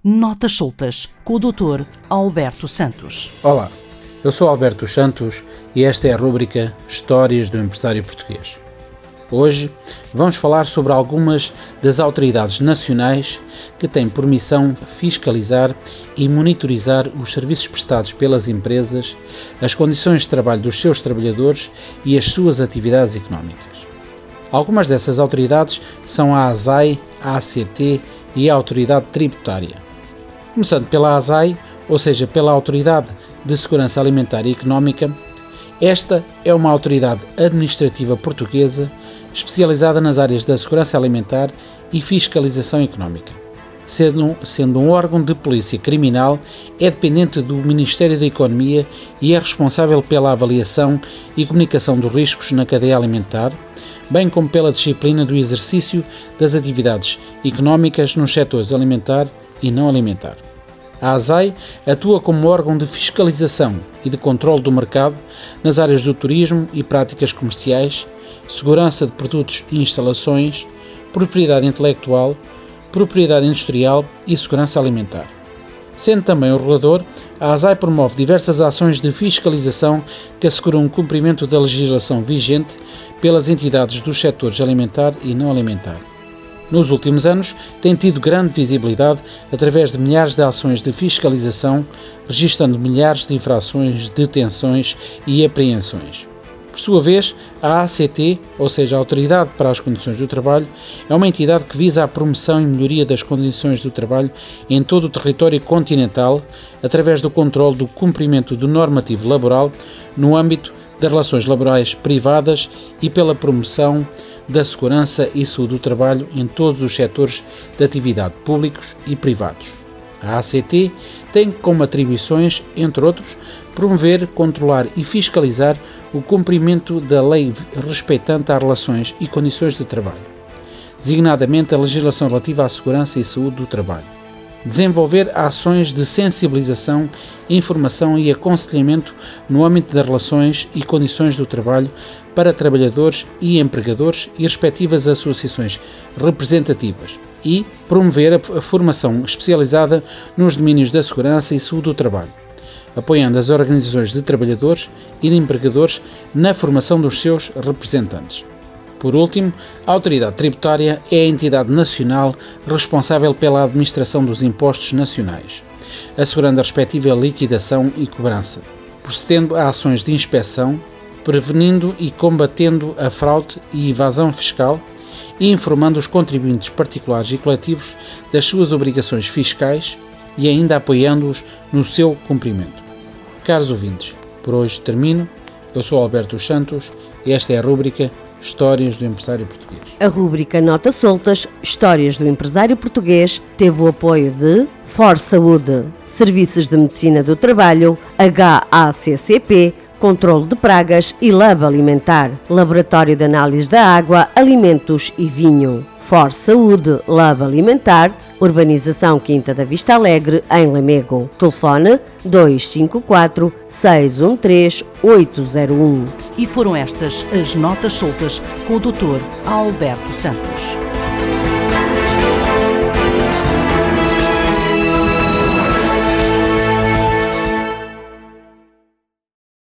Notas Soltas, com o Dr. Alberto Santos. Olá, eu sou Alberto Santos e esta é a rúbrica Histórias do Empresário Português. Hoje vamos falar sobre algumas das autoridades nacionais que têm por missão fiscalizar e monitorizar os serviços prestados pelas empresas, as condições de trabalho dos seus trabalhadores e as suas atividades económicas. Algumas dessas autoridades são a ASAI, a ACT e a Autoridade Tributária. Começando pela ASAI, ou seja, pela Autoridade de Segurança Alimentar e Económica, esta é uma autoridade administrativa portuguesa especializada nas áreas da segurança alimentar e fiscalização económica. Sendo um órgão de polícia criminal, é dependente do Ministério da Economia e é responsável pela avaliação e comunicação dos riscos na cadeia alimentar, bem como pela disciplina do exercício das atividades económicas nos setores alimentar e não alimentar. A ASAI atua como órgão de fiscalização e de controle do mercado nas áreas do turismo e práticas comerciais, segurança de produtos e instalações, propriedade intelectual, propriedade industrial e segurança alimentar. Sendo também o regulador, a ASAI promove diversas ações de fiscalização que asseguram o cumprimento da legislação vigente pelas entidades dos setores alimentar e não alimentar. Nos últimos anos, tem tido grande visibilidade através de milhares de ações de fiscalização, registrando milhares de infrações, detenções e apreensões. Por sua vez, a ACT, ou seja, a Autoridade para as Condições do Trabalho, é uma entidade que visa a promoção e melhoria das condições do trabalho em todo o território continental, através do controle do cumprimento do normativo laboral no âmbito das relações laborais privadas e pela promoção da segurança e saúde do trabalho em todos os setores de atividade públicos e privados. A ACT tem como atribuições, entre outros, promover, controlar e fiscalizar o cumprimento da lei respeitante às relações e condições de trabalho, designadamente a legislação relativa à segurança e saúde do trabalho. Desenvolver ações de sensibilização, informação e aconselhamento no âmbito das relações e condições do trabalho para trabalhadores e empregadores e respectivas associações representativas e promover a formação especializada nos domínios da segurança e saúde do trabalho, apoiando as organizações de trabalhadores e de empregadores na formação dos seus representantes. Por último, a Autoridade Tributária é a entidade nacional responsável pela administração dos impostos nacionais, assegurando a respectiva liquidação e cobrança, procedendo a ações de inspeção, prevenindo e combatendo a fraude e evasão fiscal e informando os contribuintes particulares e coletivos das suas obrigações fiscais e ainda apoiando-os no seu cumprimento. Caros ouvintes, por hoje termino. Eu sou Alberto Santos e esta é a rúbrica Histórias do Empresário Português. A rúbrica Notas Soltas, Histórias do Empresário Português, teve o apoio de For Saúde, Serviços de Medicina do Trabalho, HACCP, Controlo de Pragas e Lab Alimentar, Laboratório de Análise da Água, Alimentos e Vinho. For Saúde, Lab Alimentar, Urbanização Quinta da Vista Alegre, em Lamego. Telefone 254 613 801. E foram estas as Notas Soltas com o Dr. Alberto Santos.